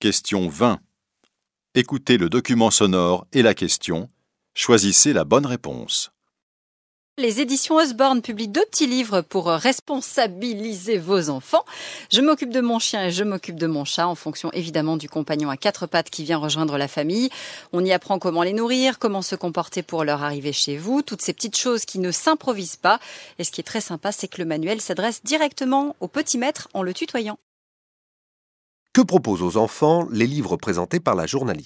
Question 20. Écoutez le document sonore et la question. Choisissez la bonne réponse. Les éditions Usborne publient 2 petits livres pour responsabiliser vos enfants. Je m'occupe de mon chien et je m'occupe de mon chat en fonction évidemment du compagnon à 4 pattes qui vient rejoindre la famille. On y apprend comment les nourrir, comment se comporter pour leur arrivée chez vous, toutes ces petites choses qui ne s'improvisent pas. Et ce qui est très sympa, c'est que le manuel s'adresse directement au petit maître en le tutoyant. Que proposent aux enfants les livres présentés par la journaliste ?